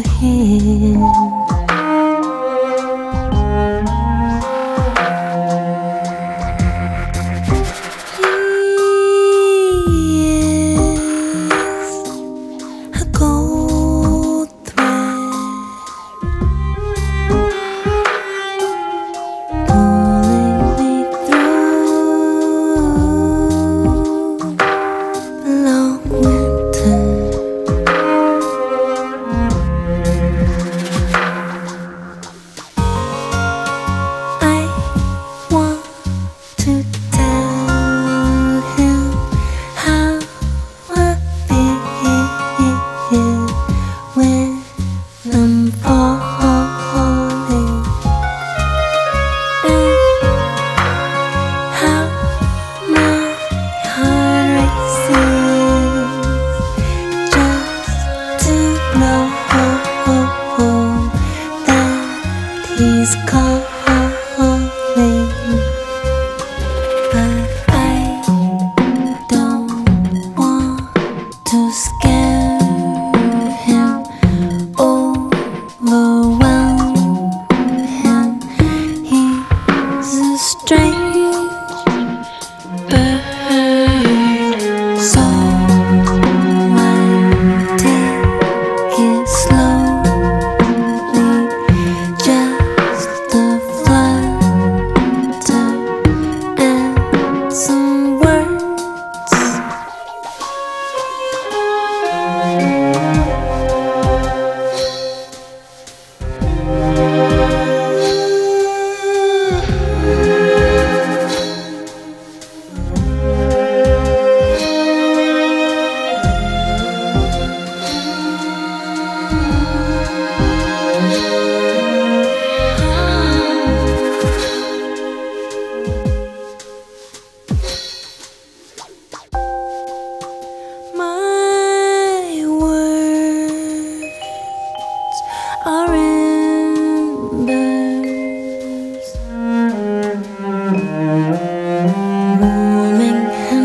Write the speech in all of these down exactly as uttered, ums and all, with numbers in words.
him. He's calling, but I don't want to scare him, overwhelm him. He's a strange bird, so I take it slowly. Just some words. Are embers, roaming him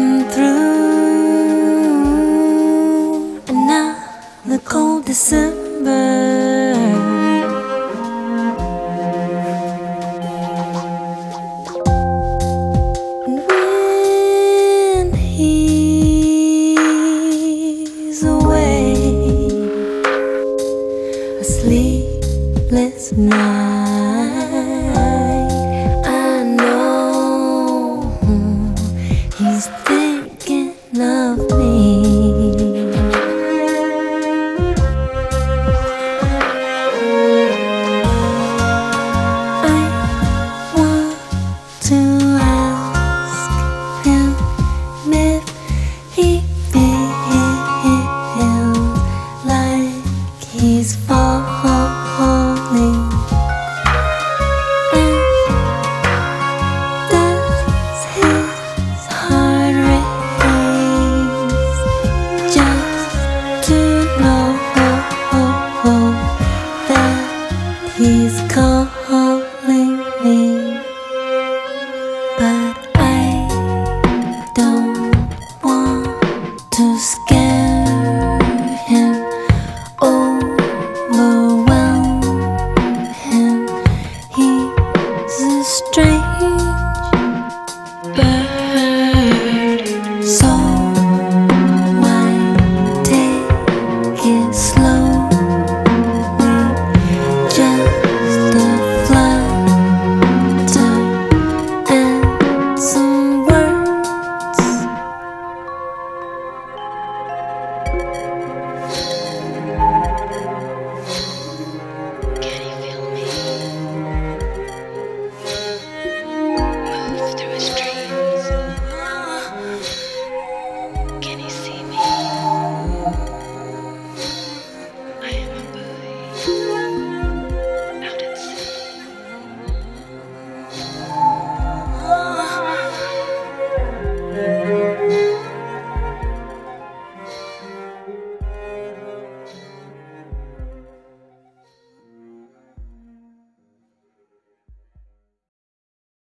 through another cold December. And when he's away, a sleepless night, I know he's thinking of me. I want to ask him if he feels like he's fine.